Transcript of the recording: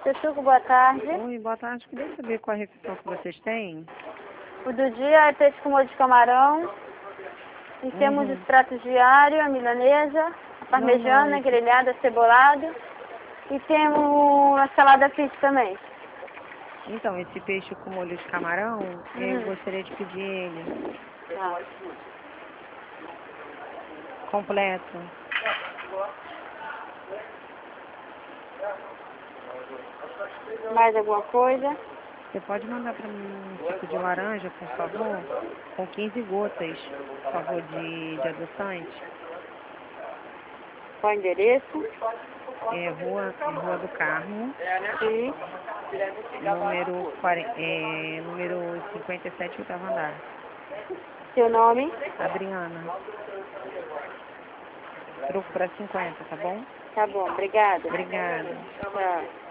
Tetsuko, boa tarde. Oi, boa tarde. Queria saber qual a refeição que vocês têm. O do dia é peixe com molho de camarão. E temos os pratos diários, a milanesa, a parmegiana, grelhada, cebolada. E temos a salada fish também. Então, esse peixe com molho de camarão, eu gostaria de pedir ele Ah. completo. Mais alguma coisa? Você pode mandar para mim um suco de laranja, por favor, com 15 gotas, por favor, de adoçante. Qual o endereço? É Rua do Carmo, Sim. número 57, oitavo andar. Seu nome? Adriana. Troco para 50, tá bom? Tá bom, obrigada. Obrigada. Tchau.